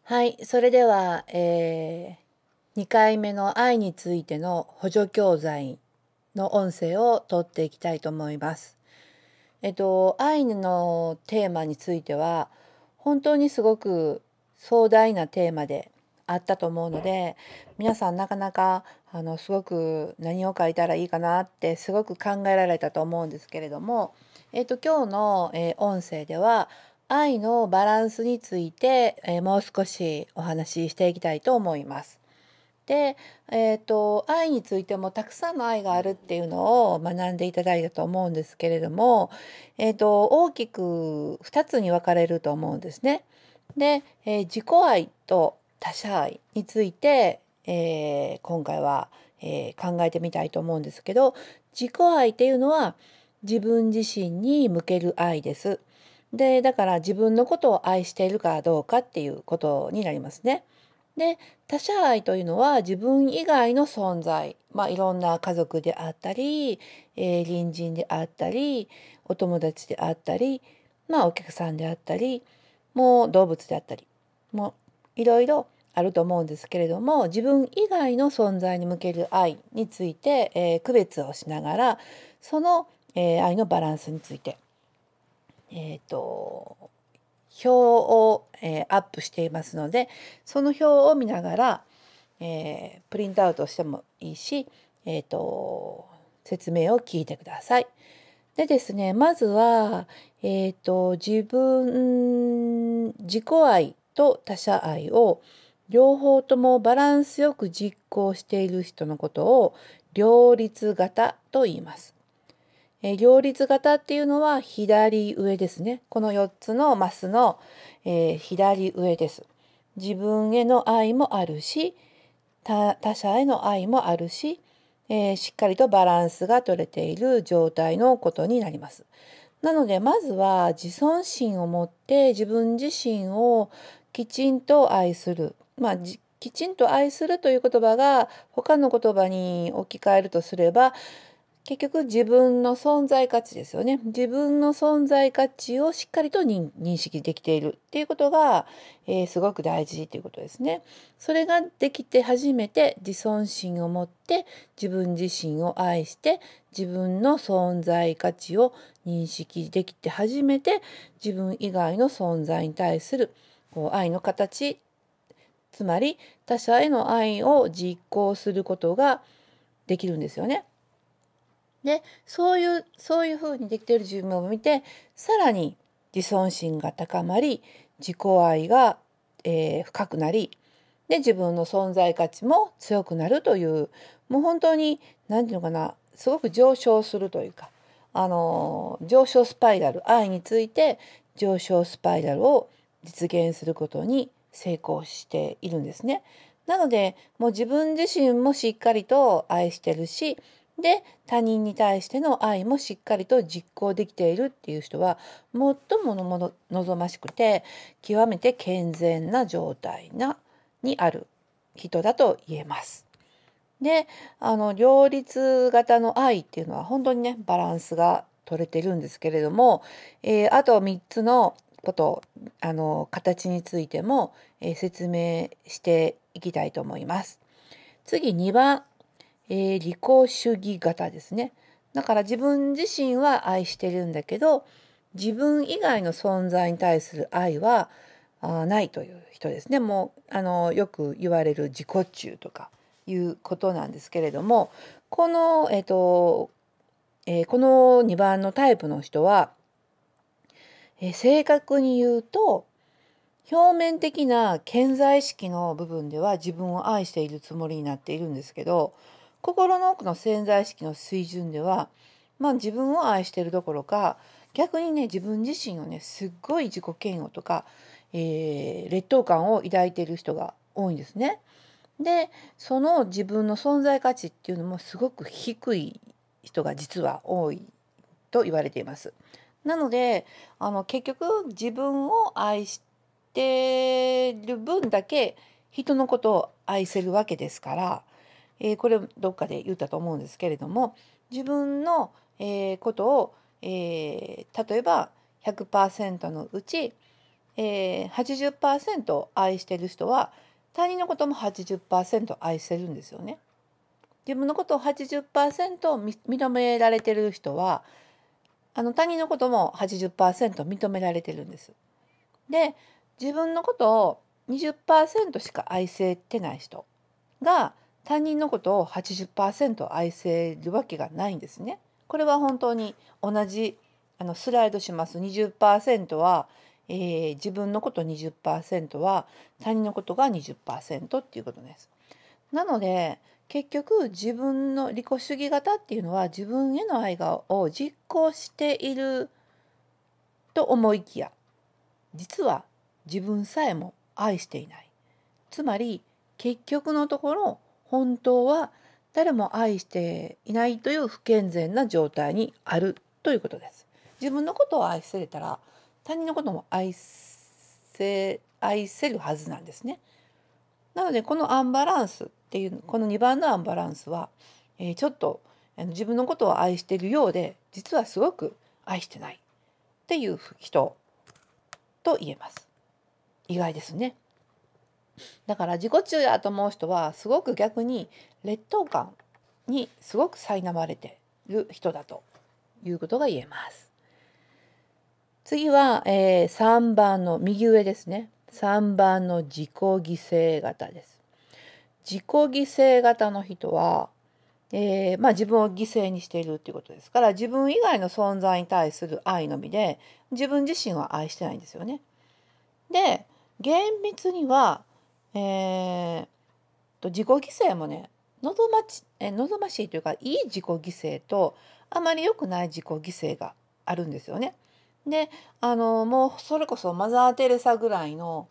はい、それでは、2回目の愛についての補助教材の音声を取っていきたいと思います。愛のテーマについては本当にすごく壮大なテーマであったと思うので、皆さんなかなかすごく何を書いたらいいかなってすごく考えられたと思うんですけれども、今日の、音声では愛のバランスについて、もう少しお話ししていきたいと思います。で、愛についてもたくさんの愛があるっていうのを学んでいただいたと思うんですけれども、大きく2つに分かれると思うんですね。で、自己愛と他者愛について、今回は、考えてみたいと思うんですけど、自己愛っていうのは自分自身に向ける愛です。で、だから自分のことを愛しているかどうかっていうことになりますね。で、他者愛というのは自分以外の存在、いろんな家族であったり、隣人であったり、お友達であったり、お客さんであったり、もう動物であったり、もういろいろあると思うんですけれども、自分以外の存在に向ける愛について、区別をしながら、その、愛のバランスについて、表を、アップしていますので、その表を見ながら、プリントアウトしてもいいし、説明を聞いてください。でですね、まずは、自己愛と他者愛を両方ともバランスよく実行している人のことを両立型と言います。両立型っていうのは左上ですね。この4つのマスの、左上です。自分への愛もあるし、他者への愛もあるし、しっかりとバランスが取れている状態のことになります。なのでまずは自尊心を持って自分自身をきちんと愛する。きちんと愛するという言葉が他の言葉に置き換えるとすれば、結局自分の存在価値ですよね。自分の存在価値をしっかりと認識できているっていうことが、すごく大事ということですね。それができて初めて自尊心を持って自分自身を愛して自分の存在価値を認識できて初めて自分以外の存在に対する愛の形、つまり他者への愛を実行することができるんですよね。で、そういうふうにできている自分を見て、さらに自尊心が高まり、自己愛が、深くなり、で、自分の存在価値も強くなるという、もう本当に、なんていうのかな、すごく上昇するというか、上昇スパイラル、愛について上昇スパイラルを実現することに成功しているんですね。なので、もう自分自身もしっかりと愛してるし、で、他人に対しての愛もしっかりと実行できているっていう人は、最も望ましくて、極めて健全な状態にある人だと言えます。で、両立型の愛っていうのは本当にね、バランスが取れてるんですけれども、あと3つのこと、形についても、説明していきたいと思います。次2番、利己主義型ですね。だから自分自身は愛してるんだけど、自分以外の存在に対する愛はないという人ですね。もうよく言われる自己中とかいうことなんですけれども、この、この2番のタイプの人は、正確に言うと表面的な潜在意識の部分では自分を愛しているつもりになっているんですけど、心の奥の潜在意識の水準では、自分を愛しているどころか、逆にね、自分自身をね、すっごい自己嫌悪とか、劣等感を抱いている人が多いんですね。で、その自分の存在価値っていうのもすごく低い人が実は多いと言われています。なので、結局自分を愛してる分だけ人のことを愛せるわけですから、これどっかで言ったと思うんですけれども、自分の、ことを、例えば100%のうち 80% 愛してる人は他人のことも 80% 愛せるんですよね。自分のことを 80% 認められてる人は他人のことも 80% 認められてるんです。で、自分のことを 20% しか愛せてない人が他人のことを 80% 愛せるわけがないんですね。これは本当に同じスライドします。20% は、自分のこと 20% は他人のことが 20% っていうことです。なので結局自分の利己主義型っていうのは自分への愛を実行していると思いきや、実は自分さえも愛していない。つまり結局のところ本当は誰も愛していないという不健全な状態にあるということです。自分のことを愛せれたら他人のことも愛せるはずなんですね。なのでこのアンバランスっていうこの2番のアンバランスは、ちょっと自分のことを愛しているようで実はすごく愛してないっていう人と言えます。意外ですね。だから自己中やと思う人はすごく逆に劣等感にすごく苛まれている人だということが言えます。次は、3番の右上ですね。3番の自己犠牲型です。自己犠牲型の人は、自分を犠牲にしているっていうことですから、自分以外の存在に対する愛のみで自分自身は愛してないんですよね。で、厳密には、自己犠牲もね、望ましいというかいい自己犠牲とあまり良くない自己犠牲があるんですよね。で、もうそれこそマザー・テレサぐらいの、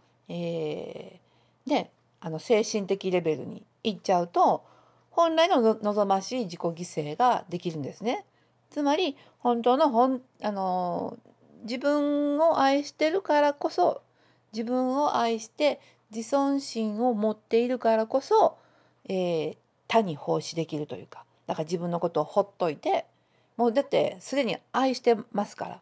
精神的レベルに行っちゃうと本来の望ましい自己犠牲ができるんですね。つまり本当の自分を愛してるからこそ、自分を愛して自尊心を持っているからこそ、他に奉仕できるというか、だから自分のことをほっといて、もうだってすでに愛してますから、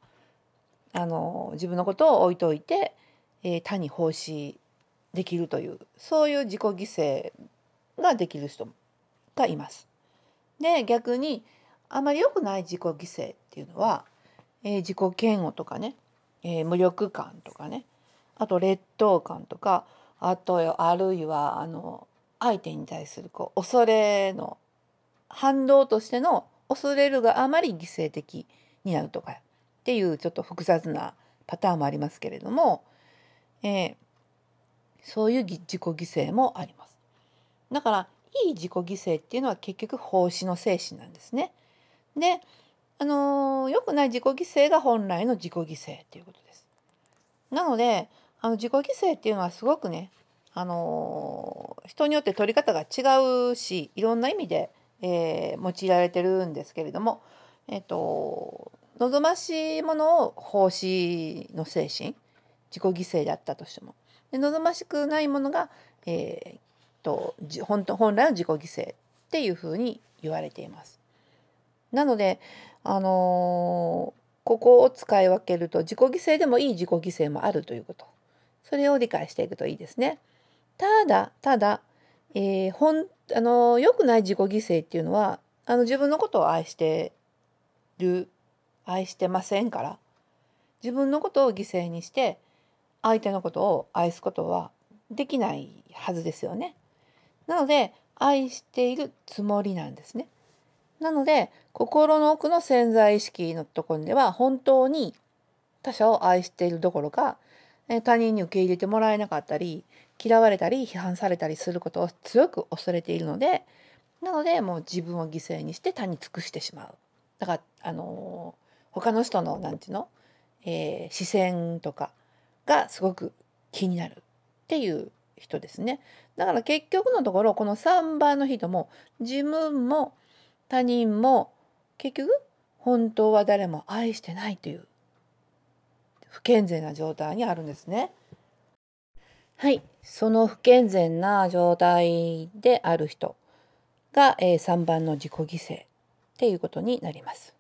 自分のことを置いといて、他に奉仕できるという、そういう自己犠牲ができる人がいます。で、逆にあまり良くない自己犠牲っていうのは、自己嫌悪とかね、無力感とかね、あと劣等感とか、あるいは相手に対する恐れの反動としての恐れるがあまり犠牲的になるとかっていうちょっと複雑なパターンもありますけれども、そういう自己犠牲もあります。だからいい自己犠牲っていうのは結局奉仕の精神なんですね。で、良くない自己犠牲が本来の自己犠牲っていうことです。なので自己犠牲っていうのはすごくね、人によって取り方が違うし、いろんな意味で、用いられてるんですけれども、望ましいものを奉仕の精神、自己犠牲だったとしても、で望ましくないものが、本来の自己犠牲っていうふうに言われています。なので、ここを使い分けると自己犠牲でもいい自己犠牲もあるということ、それを理解していくといいですね。ただ、良くない自己犠牲っていうのは自分のことを愛してませんから、自分のことを犠牲にして相手のことを愛すことはできないはずですよね。なので愛しているつもりなんですね。なので心の奥の潜在意識のところでは本当に他者を愛しているどころか、他人に受け入れてもらえなかったり嫌われたり批判されたりすることを強く恐れているので、なのでもう自分を犠牲にして他に尽くしてしまう。だから他の人の視線とかがすごく気になるっていう人ですね。だから結局のところこの3番の人も自分も他人も結局本当は誰も愛してないという不健全な状態にあるんですね。はい、その不健全な状態である人が、3番の自己犠牲っていうことになります。